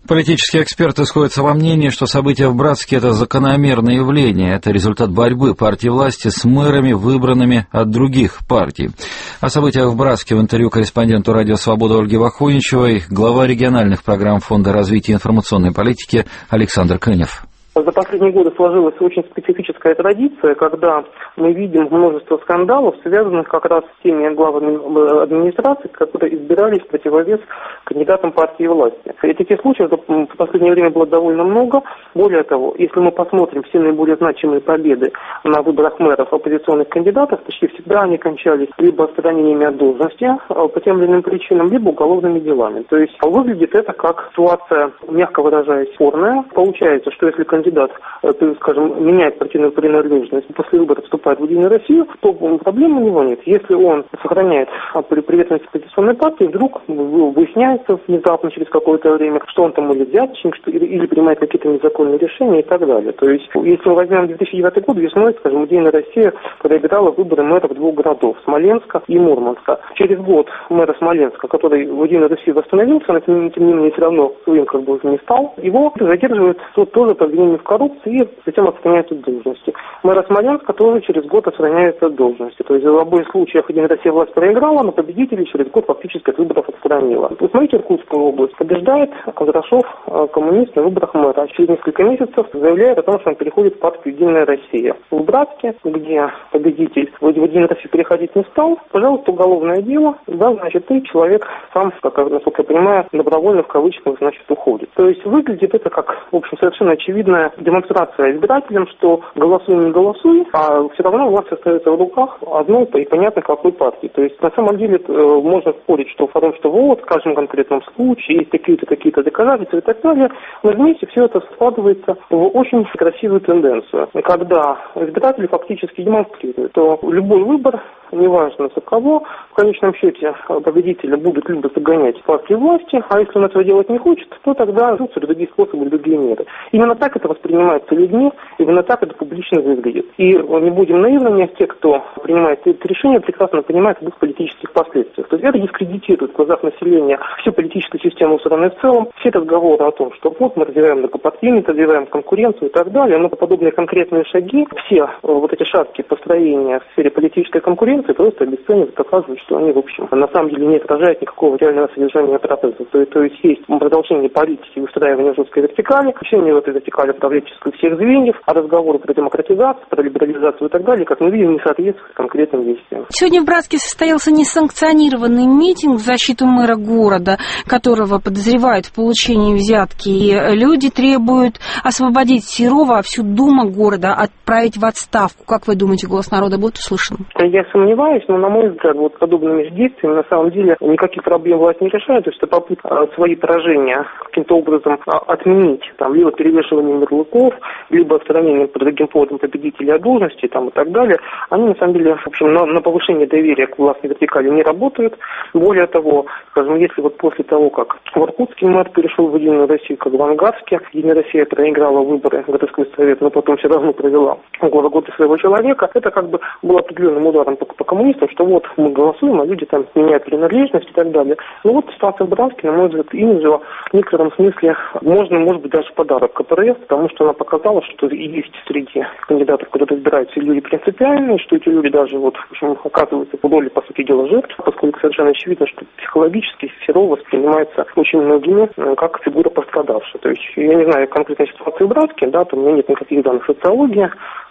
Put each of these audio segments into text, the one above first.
Политические эксперты сходятся во мнении, что события в Братске – это закономерное явление, это результат борьбы партии власти с мэрами, выбранными от других партий. О событиях в Братске в интервью корреспонденту «Радио Свобода» Ольге Вахуничевой глава региональных программ Фонда развития информационной политики Александр Кынев. За последние годы сложилась очень специфическая традиция, когда мы видим множество скандалов, связанных как раз с теми главами администрации, которые избирались в противовес кандидатам партии власти. Этих случаев в последнее время было довольно много. Более того, если мы посмотрим все наиболее значимые победы на выборах мэров оппозиционных кандидатов, почти всегда они кончались либо отстранениями от должности по тем или иным причинам, либо уголовными делами. То есть выглядит это как ситуация, мягко выражаясь, спорная. Получается, что если кандидат, скажем, меняет партийную принадлежность, после выборов вступает в Единую Россию, то проблем у него нет. Если он сохраняет приверженность оппозиционной партии, вдруг выясняется внезапно через какое-то время, что он там или взяточник, или принимает какие-то незаконные решения и так далее. То есть, если мы возьмем 2009 год, весной, скажем, Единая Россия проиграла выборы мэров двух городов, Смоленска и Мурманска. Через год мэра Смоленска, который в Единой России восстановился, но тем не менее все равно своим как бы уже не стал, его задерживает суд тоже по обвинению в коррупции и затем отстраняют от должности. Мэра Смоленска тоже через год отстраняется от должности. То есть в обоих случаях Единая Россия власть проиграла, но победителей через год фактически от выборов отстранила. Вот смотрите, Иркутская область побеждает Кондрашов, коммунист, на выборах мэра. А через несколько месяцев заявляет о том, что он переходит в партию Единая Россия. В Братске, где победитель в Единую Россию переходить не стал, пожалуйста, уголовное дело, да, значит, и человек сам, насколько я понимаю, добровольно в кавычках, значит, уходит. То есть выглядит это как, в общем, совершенно очевидная демонстрация избирателям, что голосуй, не голосуй, а все равно власть остается в руках одной и понятно какой партии. То есть на самом деле можно спорить, что вот, в каждом конкретном случае есть какие-то доказательства и так далее, но вместе все это складывается в очень красивую тенденцию, когда избиратели фактически демонстрируют, что любой выбор, неважно за кого, в конечном счете победителя будут либо загонять партии власти, а если он этого делать не хочет, то тогда ждутся другие способы, другие меры. Именно так это воспринимается людьми, именно так это публично выглядит. И не будем наивными, те, кто принимает это решение, прекрасно понимают об их политических последствиях. То есть это дискредитирует в глазах населения всю политическую систему страны в целом, все разговоры о том, что вот мы развиваем многопартийность, развиваем конкуренцию и так далее, но подобные конкретные шаги, все вот эти шаткие построения в сфере политической конкуренции просто обесценивают, показывают, что они, в общем, на самом деле не отражают никакого реального содержания процесса. То есть есть продолжение политики, выстраивание жесткой вертикали, включение в этой вертикали правительства всех звеньев, а разговоры про демократизацию, про либерализацию и так далее, как мы видим, не соответствуют конкретным действиям. Сегодня в Братске состоялся несанкционированный митинг в защиту мэра города, которого подозревают в получении взятки. И люди требуют освободить Серова, а всю Думу города отправить в отставку. Как вы думаете, голос народа будет услышан? Я сомневаюсь, но, на мой взгляд, вот подобными действиями на самом деле никаких проблем власть не решает. То есть это попытка свои поражения каким-то образом отменить, там, либо перевешиванием ярлыков, либо отстранением под другим поводом победителей от должности там, и так далее, они на самом деле, в общем, на повышение доверия к властной вертикали не работают. Более того, скажем, если вот после того, как в Иркутске мэр перешел в Единую Россию, как в Ангарске, Единая Россия проиграла выборы в городской совет, но потом все равно провела около года своего человека, это как бы было определенным ударом по коммунистам, что вот мы голосуем, а люди там меняют принадлежность и так далее. Но вот ситуация в Братске, на мой взгляд, имиджево в некотором смысле можно, может быть, даже подарок КПРФ, потому что она показала, что есть среди кандидатов, кто-то избираются люди принципиальные, что эти люди даже вот, в общем, оказываются в роли, по сути дела, жертв, поскольку совершенно очевидно, что психологически Серов воспринимается очень многими как фигура пострадавшая. То есть, я не знаю конкретной ситуации в Братске, да, там у меня нет никаких данных социологии,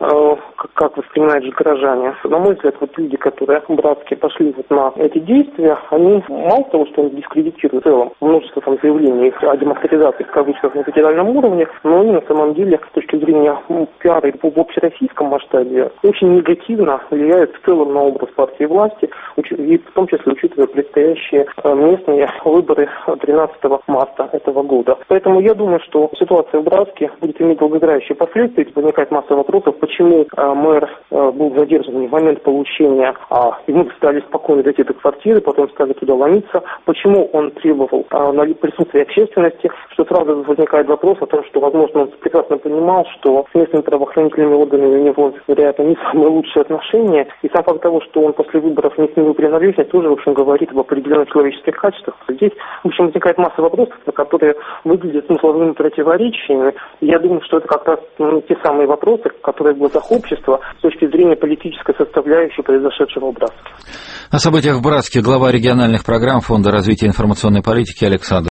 как воспринимают же горожане. На мой взгляд, вот люди, которые в Братске пошли вот на эти действия, они мало того, что они дискредитируют в целом множество там заявлений о демократизации в кавычках на федеральном уровне, но они на самом деле с точки зрения пиара в общероссийском масштабе очень негативно влияют в целом на образ партии власти, и в том числе учитывая предстоящие местные выборы 13 марта этого года. Поэтому я думаю, что ситуация в Братске будет иметь долгоиграющие последствия. Возникает масса вопросов, почему мэр был задержан в момент получения, ему стали спокойно дойти до квартиры, потом стали туда ломиться, почему он требовал присутствия общественности части, что сразу возникает вопрос о том, что, возможно, он прекрасно понимал, что с местными правоохранительными органами у него, вероятно, не самые лучшие отношения, и сам факт того, что он после выборов не с ними принадлежит, тоже, в общем, говорит об определенных человеческих качествах. Здесь, в общем, возникает масса вопросов, которые выглядят смысловыми противоречиями. Я думаю, что это как раз те самые вопросы, которые в глазах общества с точки зрения политической составляющей произошедшего в Братске. О событиях в Братске глава региональных программ Фонда развития информационной политики Александр